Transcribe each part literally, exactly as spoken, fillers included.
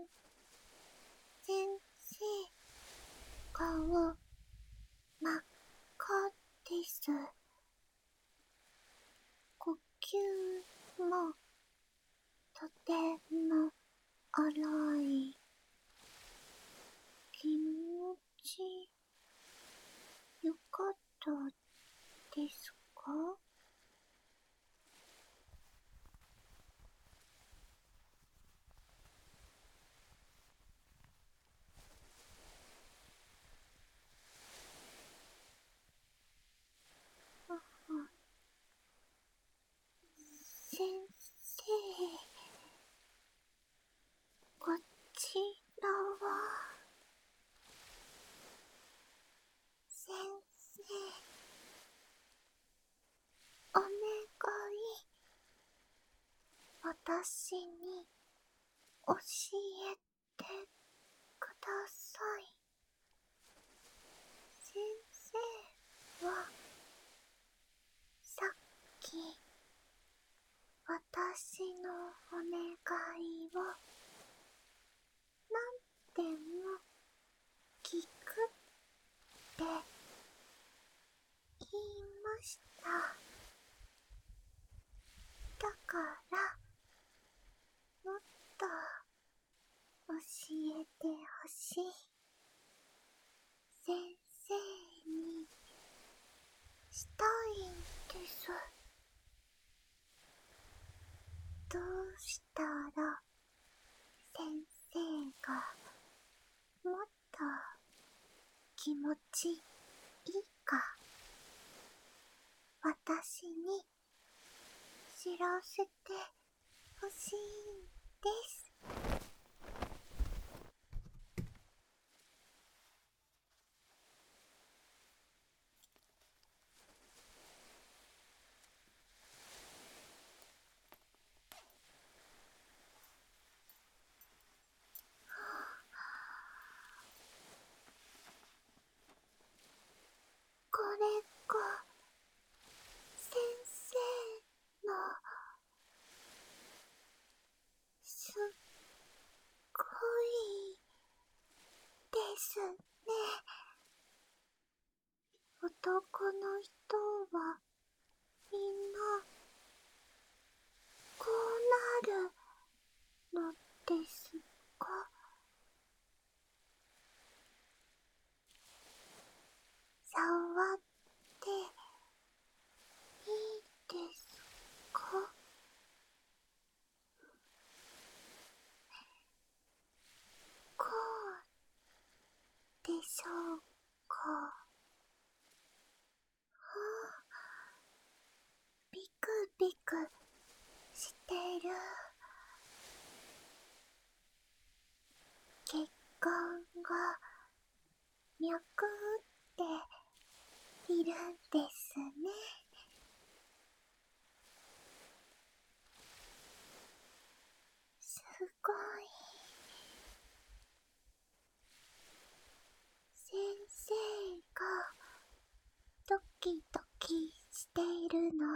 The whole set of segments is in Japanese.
先生、顔、真っ赤です。呼吸も、とても荒い。気持ち、よかったですか？先生、こちらは。先生、お願い。私に教えてください。先生はさっき私のお願いを何でも聞くって言いました。だからもっと教えてほしい。先生にしたいんです。どうしたら先生がもっと気持ちいいか私に知らせてほしいんです。これが先生のすっごいですね。男の人はみんなこうなるのですか？触っていいですか？こうでしょうか？ビクビクしてる。血管が脈打っているんですね。すごい。先生がドキドキしているの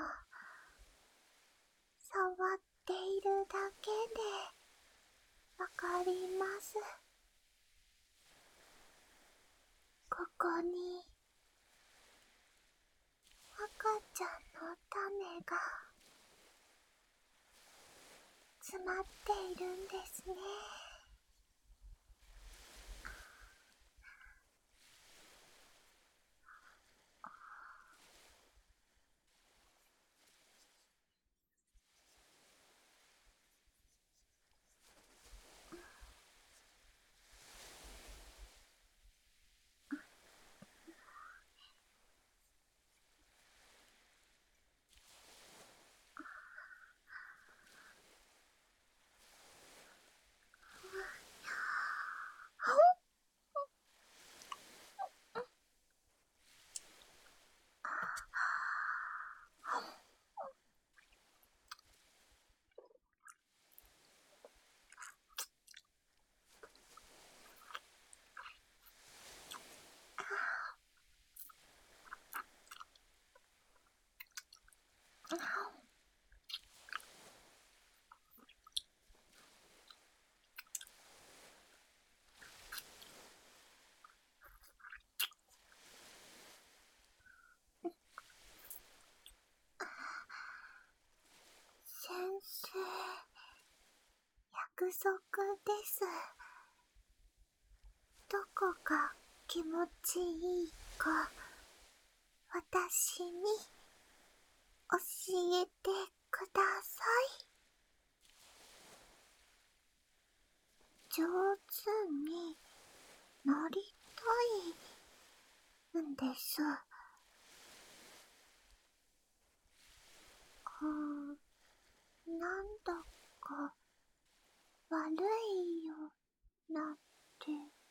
触っているだけでわかります。ここに赤ちゃんの種が詰まっているんですね。 約束です。どこが気持ちいいか私に教えてください。上手になりたいんです。うーん、なんだか悪いようなって。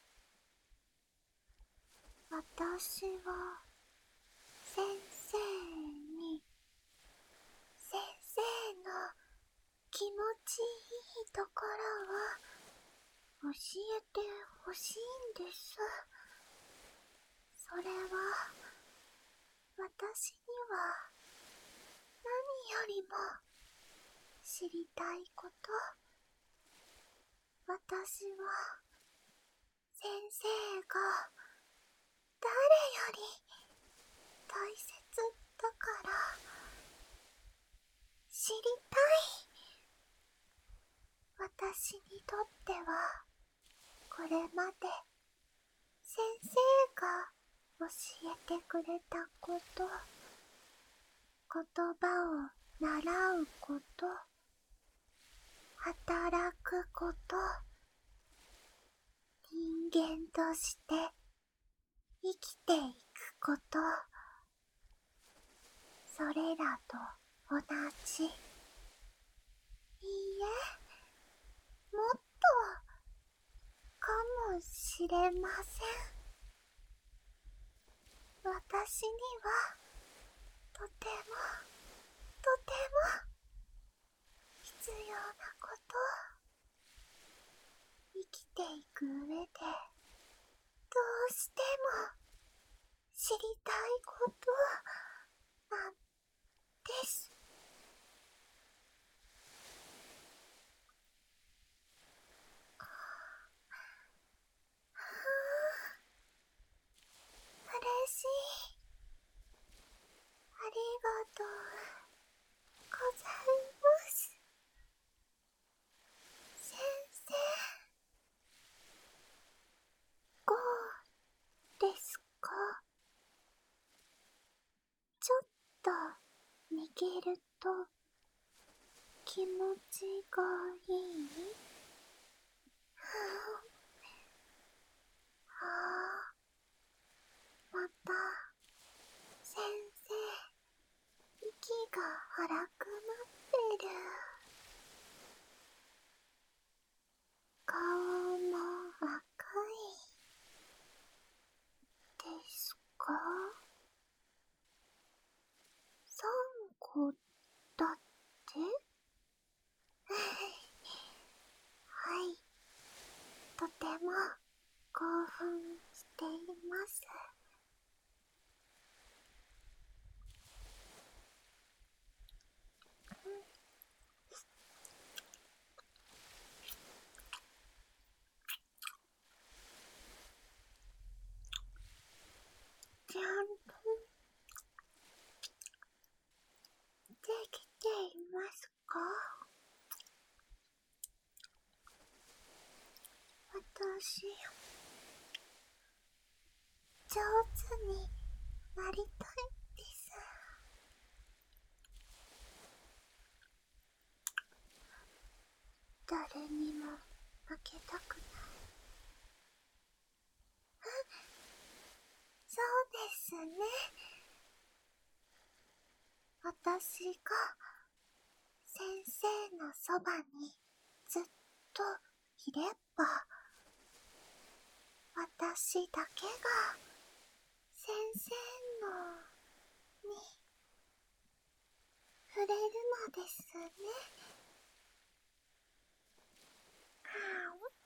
私は先生に先生の気持ちいいところを教えてほしいんです。それは私には何よりも知りたいこと。私は先生が誰より大切だから知りたい。私にとってはこれまで先生が教えてくれたこと、言葉を習うこと、働くこと、人間として生きていくこと、それらと同じ。いいえ、もっとかもしれません。私にはとてもとても必要なこと。生きていく上でどうしても知りたいことなんです。嬉しい。ありがとうございます。先生。こうですか。ちょっと握ると気持ちがいい？はあ、また先生息が荒くなってる。顔も赤いですか？サンゴだって？はい、とても興奮しています。ちゃんとできていますか？私、上手になりたいんです。誰にも負けたくない。そうですね。私が先生のそばにずっといれば、私だけが先生のに触れるのですね。はぁ。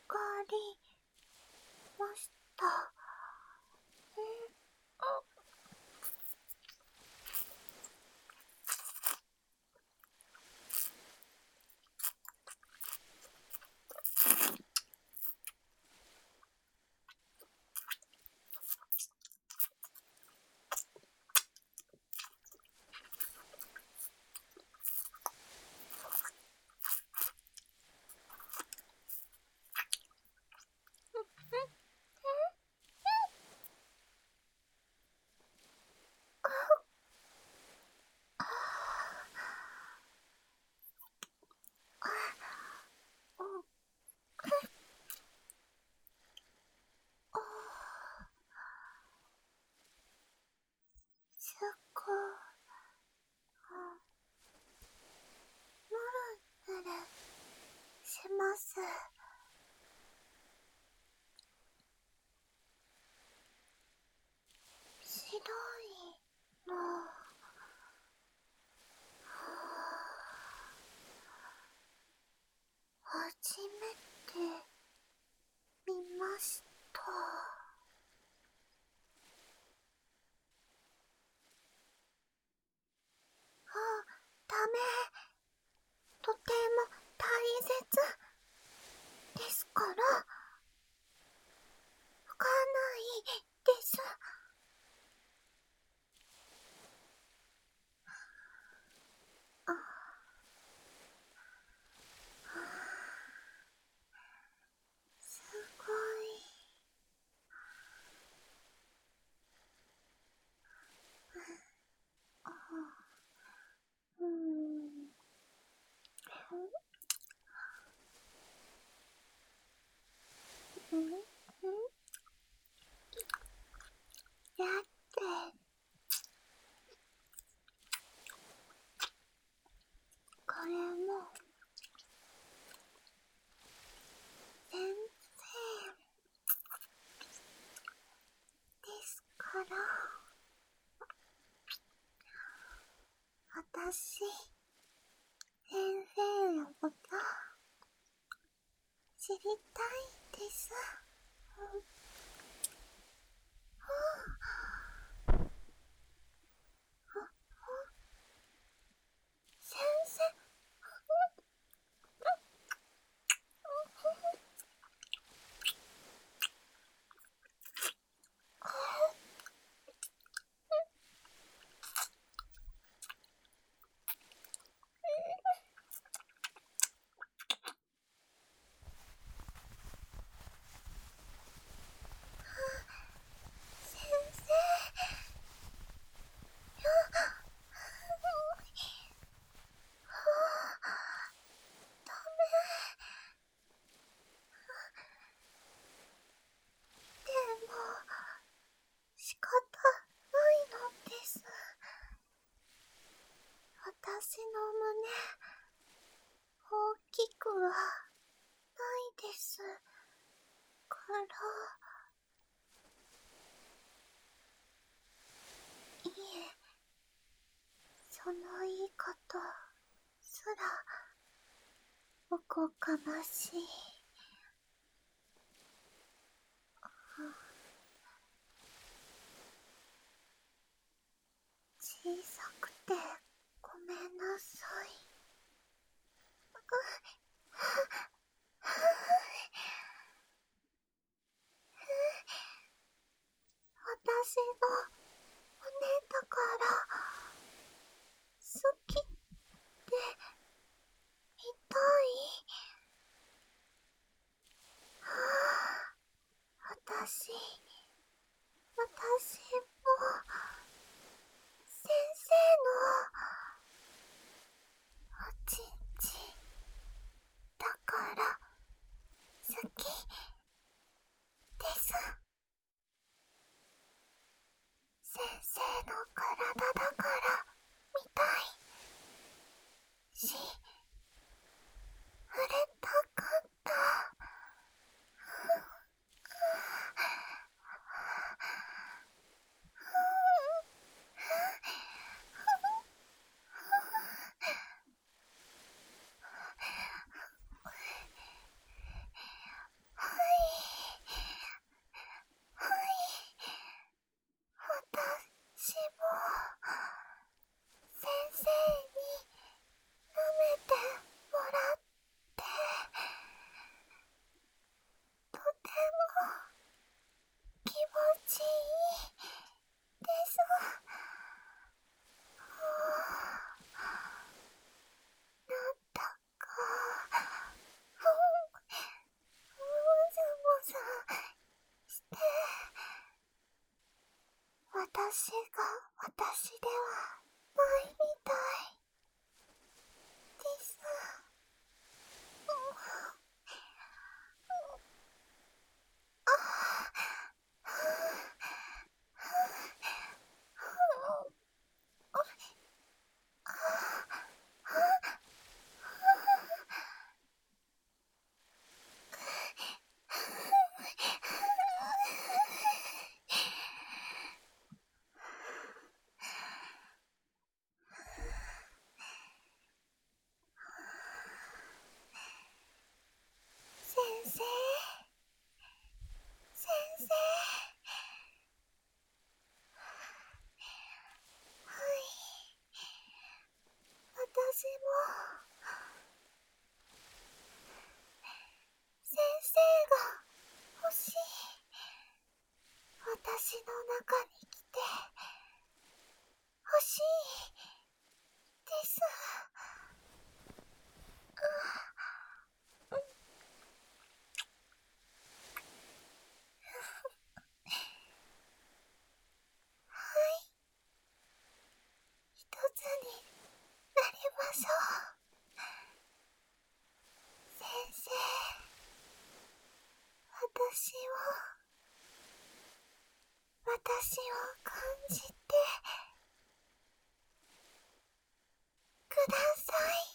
かりました。えあすこぬるぬるします。白いの初めて見ました。あ、ダメ。とても大切ですから吹かないです。あすごい。あうん。うん、だってこれも先生ですから。私先生のこと知りたいです。うん、先生。先生。ダメ。でも仕方ないのです。私の胸大きくはないですから。いえ、その言い方すらおこがましい。小さくてごめんなさい。私の骨だから好きって言いたい。はあ、私私も先生のおちんちんだから好きです。先生の体だから見たいし、触れたかった。 私が私ではないみたいです。先生、先生。はい、私も先生が欲しい。私の中に来て欲しいです。はい、一つになりましょう。先生、私を私を感じてください。